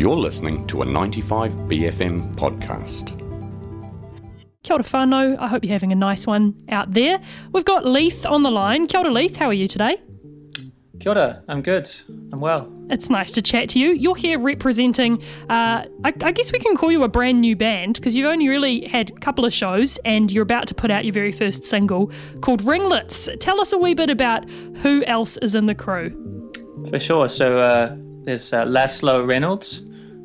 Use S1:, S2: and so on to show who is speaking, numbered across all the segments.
S1: You're listening to a 95BFM podcast.
S2: Kia ora whānau, I hope you're having a nice one out there. We've got Leith on the line. Kia ora Leith, how are you today?
S3: Kia ora, I'm good, I'm well.
S2: It's nice to chat to you. You're here representing, I guess we can call you a brand new band because you've only really had a couple of shows and you're about to put out your very first single called Ringlets. Tell us a wee bit about who else is in the crew.
S3: For sure, so there's Laszlo Reynolds.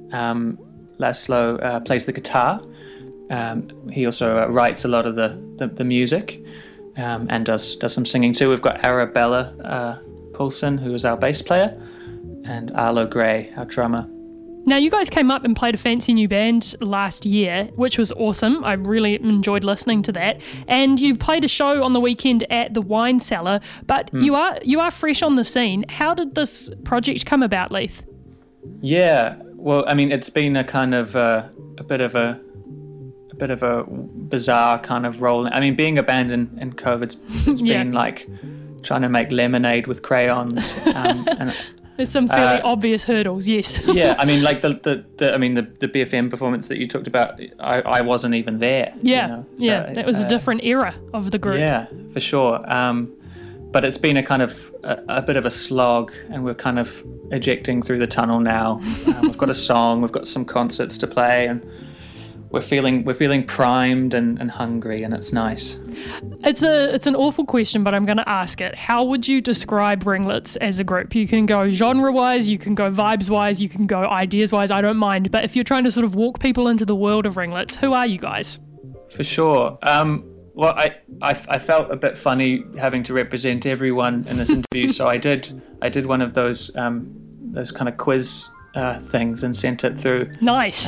S3: Laszlo plays the guitar. He also writes a lot of the music and does some singing too. We've got Arabella Poulsen, who is our bass player, and Arlo Gray, our drummer.
S2: Now, you guys came up and played a fancy new band last year, which was awesome. I really enjoyed listening to that. And you played a show on the weekend at the Wine Cellar, but you are fresh on the scene. How did this project come about, Leith?
S3: Yeah, well, I mean, it's been a kind of a bit of a bizarre kind of role. I mean, being a band in COVID, it's been like trying to make lemonade with crayons. And
S2: there's some fairly obvious hurdles, yes.
S3: Yeah, I mean, like the BFM performance that you talked about, I wasn't even there.
S2: Yeah, so, that was a different era of the group.
S3: Yeah, for sure. But it's been a kind of a bit of a slog, and we're kind of ejecting through the tunnel now. We've got a song, we've got some concerts to play, and we're feeling primed and hungry, and it's nice.
S2: It's an awful question, but I'm going to ask it. How would you describe Ringlets as a group? You can go genre-wise, you can go vibes-wise, you can go ideas-wise, I don't mind. But if you're trying to sort of walk people into the world of Ringlets, who are you guys?
S3: For sure. Well, I felt a bit funny having to represent everyone in this interview, so I did one of those kind of quiz things and sent it through.
S2: Nice.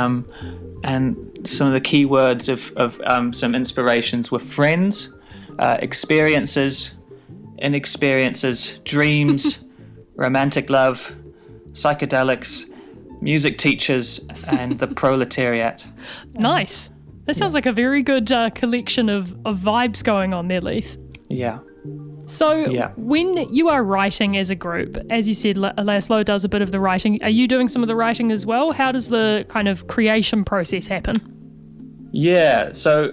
S3: And some of the key words of some inspirations were friends, experiences, inexperiences, dreams, romantic love, psychedelics, music teachers, and the proletariat.
S2: Nice. That sounds like a very good collection of vibes going on there, Leith.
S3: Yeah.
S2: So when you are writing as a group, as you said, Laszlo does a bit of the writing. Are you doing some of the writing as well? How does the kind of creation process happen?
S3: Yeah, so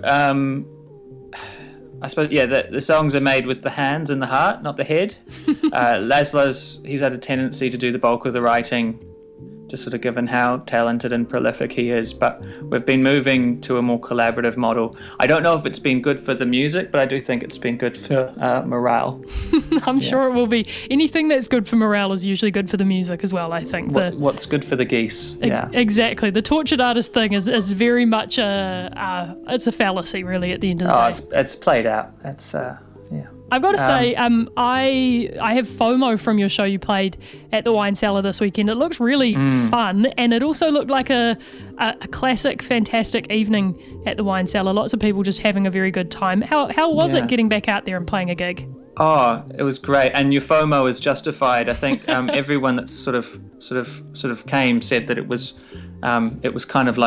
S3: I suppose, the songs are made with the hands and the heart, not the head. He's had a tendency to do the bulk of the writing, just sort of given how talented and prolific he is, but we've been moving to a more collaborative model. I don't know if it's been good for the music, but I do think it's been good for morale.
S2: I'm sure it will be. Anything that's good for morale is usually good for the music as well, I think.
S3: What's good for the geese,
S2: Exactly. The tortured artist thing is very much it's a fallacy, really, at the end of the day.
S3: It's played out. It's,
S2: I've got to say, I have FOMO from your show you played at the Wine Cellar this weekend. It looks really fun, and it also looked like a classic, fantastic evening at the Wine Cellar. Lots of people just having a very good time. How was it getting back out there and playing a gig?
S3: Oh, it was great, and your FOMO is justified. I think everyone that sort of came said that it was kind of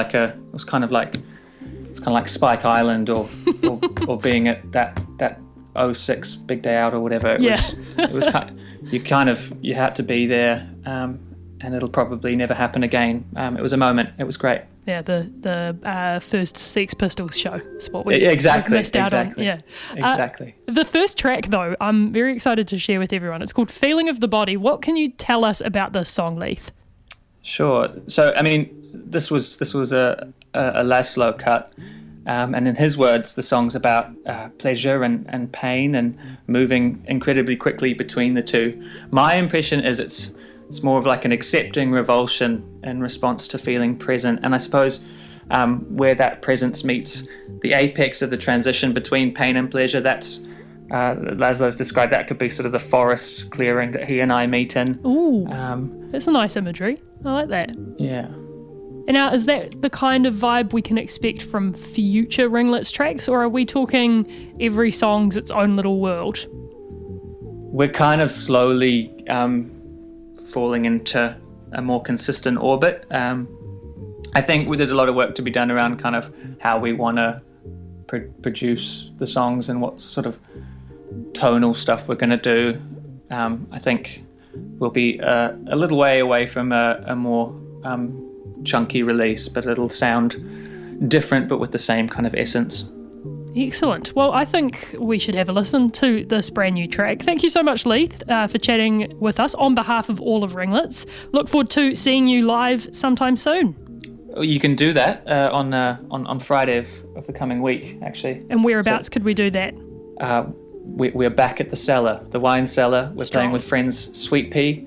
S3: like Spike Island or being at that 06 Big Day Out or whatever. It was you had to be there, and it'll probably never happen again. It was a moment. It was great.
S2: Yeah, the first Sex Pistols show is what we missed out on. Yeah,
S3: exactly.
S2: The first track, though, I'm very excited to share with everyone. It's called "Feeling of the Body." What can you tell us about this song, Leith?
S3: Sure. So, I mean, this was a Laszlo cut. And in his words, the song's about pleasure and pain and moving incredibly quickly between the two. My impression is it's more of like an accepting revulsion in response to feeling present. And I suppose where that presence meets the apex of the transition between pain and pleasure, that's Laszlo's described that could be sort of the forest clearing that he and I meet in.
S2: Ooh, that's a nice imagery. I like that.
S3: Yeah.
S2: And now, is that the kind of vibe we can expect from future Ringlets tracks, or are we talking every song's its own little world?
S3: We're kind of slowly falling into a more consistent orbit. I think there's a lot of work to be done around kind of how we want to produce the songs and what sort of tonal stuff we're going to do. I think we'll be a little way away from a more chunky release, but it'll sound different, but with the same kind of essence.
S2: Excellent. Well, I think we should have a listen to this brand new track. Thank you so much, Leith, for chatting with us on behalf of all of Ringlets. Look forward to seeing you live sometime soon.
S3: You can do that on Friday of the coming week, actually.
S2: And whereabouts could we do that?
S3: We're back at the Cellar, the Wine Cellar. We're playing with friends Sweet Pea.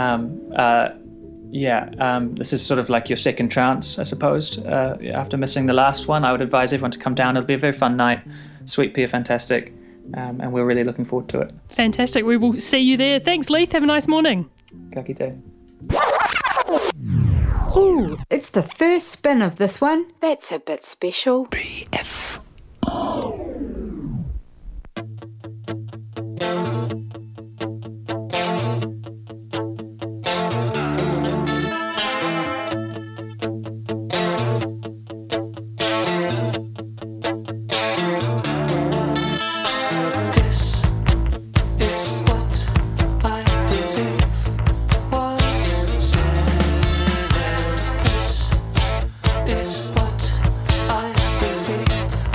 S3: This is sort of like your second chance, I suppose. After missing the last one, I would advise everyone to come down. It'll be a very fun night. Sweet Pea are fantastic, and we're really looking forward to it.
S2: Fantastic. We will see you there. Thanks, Leith. Have a nice morning.
S3: Ka kite.
S4: Ooh, it's the first spin of this one. That's a bit special.
S1: BF.
S5: Is what I believe.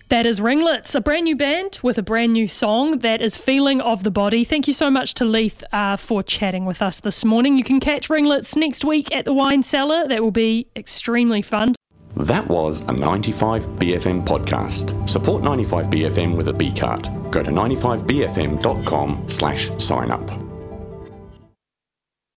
S2: That is Ringlets, a brand new band with a brand new song that is Feeling of the Body. Thank you so much to Leith for chatting with us this morning. You can catch Ringlets next week at the Wine Cellar. That will be extremely fun.
S1: That was a 95BFM podcast. Support 95BFM with a B card. Go to 95bfm.com/sign up.